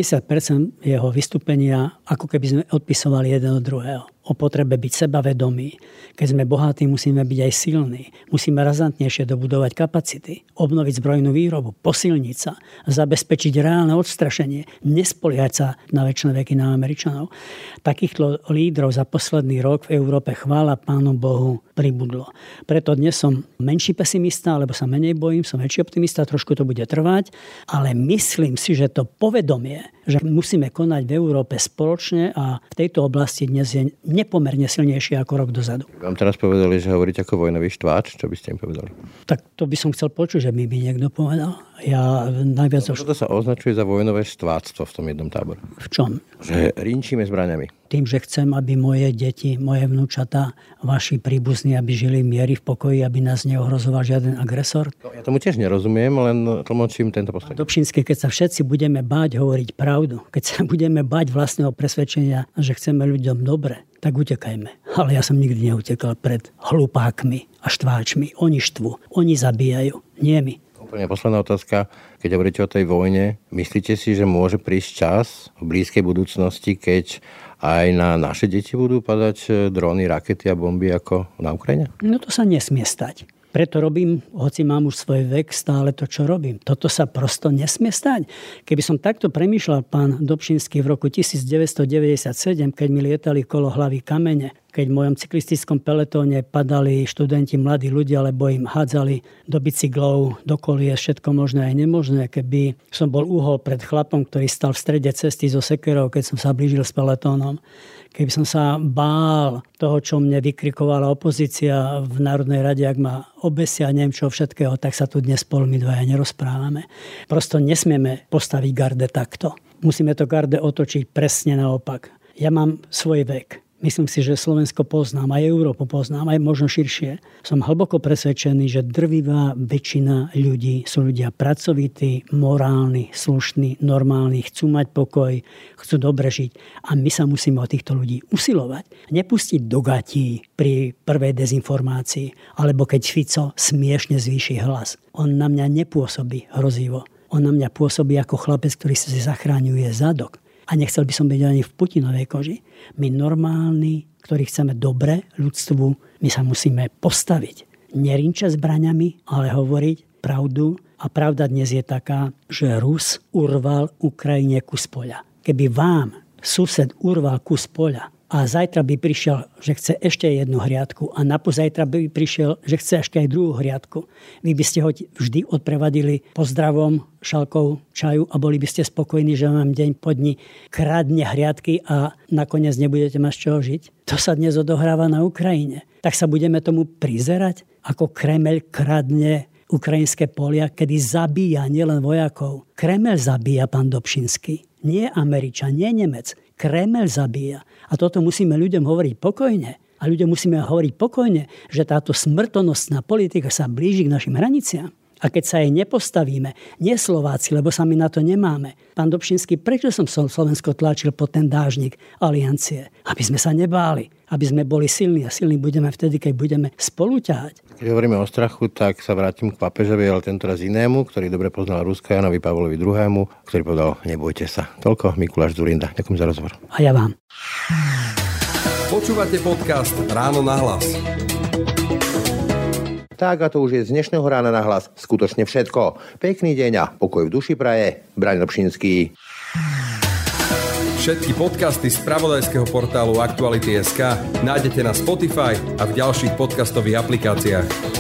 90% jeho vystúpenia, ako keby sme odpisovali jeden od druhého. O potrebe byť sebavedomí. Keď sme bohatí, musíme byť aj silní. Musíme razantnejšie dobudovať kapacity, obnoviť zbrojnú výrobu, posilniť sa, zabezpečiť reálne odstrašenie, nespoliehať sa na večné veky na Američanov. Takýchto lídrov za posledný rok v Európe, chvála Pánu Bohu, pribudlo. Preto dnes som menší pesimista, alebo sa menej bojím, som väčší optimista, trošku to bude trvať, ale myslím si, že to povedomie, že musíme konať v Európe spoločne a v tejto oblasti dnes je nepomerne silnejšie ako rok dozadu. Vám teraz povedali, že hovoríte ako vojnový štváč, čo by ste im povedali? Tak to by som chcel počuť, že mi by niekto povedal. Ja najviac... Toto sa označuje za vojnové štváctvo v tom jednom tábore. V čom? Že rinčíme zbraňami. Tým, že chcem, aby moje deti, moje vnúčatá, vaši príbuzní, aby žili v miery, v pokoji, aby nás neohrozoval žiaden agresor. No, ja tomu tiež nerozumiem, len tlmočím tento postoj. Dobšinský, keď sa všetci budeme báť hovoriť pravdu, keď sa budeme báť vlastného presvedčenia, že chceme ľuďom dobre, tak utekajme. Ale ja som nikdy neutekal pred hlupákmi a štváčmi. Oni štvú, oni zabíjajú, nie my. Úplne posledná otázka. Keď hovoríte o tej vojne, myslíte si, že môže prísť čas v blízkej budúcnosti, keď aj na naše deti budú padať dróny, rakety a bomby ako na Ukrajine? No to sa nesmie stať. Preto robím, hoci mám už svoj vek, stále to, čo robím. Toto sa prosto nesmie stať. Keby som takto premýšľal, pán Dobšinský, v roku 1997, keď mi lietali kolo hlavy kamene, keď v mojom cyklistickom peletóne padali študenti, mladí ľudia, lebo im hádzali do bicyklov, do kolies, všetko možné aj nemožné. Keby som bol uhol pred chlapom, ktorý stal v strede cesty so sekerou, keď som sa blížil s peletónom. Keby som sa bál toho, čo mne vykrikovala opozícia v Národnej rade, ak ma obesia, neviem čo všetkého, tak sa tu dnes spolu my dvaja nerozprávame. Prosto nesmieme postaviť garde takto. Musíme to garde otočiť presne naopak. Ja mám svoj vek. Myslím si, že Slovensko poznám, aj Európu poznám, aj možno širšie. Som hlboko presvedčený, že drvivá väčšina ľudí sú ľudia pracovití, morálni, slušní, normálni, chcú mať pokoj, chcú dobre žiť. A my sa musíme o týchto ľudí usilovať. Nepustiť do gatí pri prvej dezinformácii, alebo keď Fico smiešne zvýši hlas. On na mňa nepôsobí hrozivo. On na mňa pôsobí ako chlapec, ktorý si zachráňuje zadok. A nechcel by som byť ani v Putinovej koži. My normálni, ktorí chceme dobre ľudstvu, my sa musíme postaviť. Nerinčať zbraňami, ale hovoriť pravdu. A pravda dnes je taká, že Rus urval Ukrajine kus poľa. Keby vám sused urval kus poľa a zajtra by prišiel, že chce ešte jednu hriadku a napozajtra by prišiel, že chce ešte aj druhú hriadku, vy by ste ho vždy odprevadili pozdravom, šalkou čaju a boli by ste spokojní, že vám deň po dni kradne hriadky a nakoniec nebudete mať z čoho žiť. To sa dnes odohráva na Ukrajine. Tak sa budeme tomu prizerať, ako Kremeľ kradne ukrajinské polia, kedy zabíja nielen vojakov. Kremeľ zabíja, pán Dobšinský. Nie Američan, nie Nemec. Kremeľ zabíja. A toto musíme ľuďom hovoriť pokojne. A ľuďom musíme hovoriť pokojne, že táto smrtonostná politika sa blíži k našim hraniciam. A keď sa jej nepostavíme, nie Slováci, lebo sami na to nemáme. Pán Dobšinský, prečo som Slovensko tlačil pod ten dážnik aliancie? Aby sme sa nebáli, aby sme boli silní a silní budeme vtedy, keď budeme spolu ťahať. Keď hovoríme o strachu, tak sa vrátim k pápežovi, ale tentoraz inému, ktorý dobre poznal Ruska, Janovi Pavlovi II, ktorý povedal, nebojte sa. Toľko Mikuláš Dzurinda. Ďakujem za rozhovor. A ja vám. Počúvate podcast Ráno na hlas. Tak a to už je z dnešného Rána na hlas skutočne všetko. Pekný deň a pokoj v duši praje. Braň Dobšinský. Všetky podcasty z spravodajského portálu Aktuality.sk nájdete na Spotify a v ďalších podcastových aplikáciách.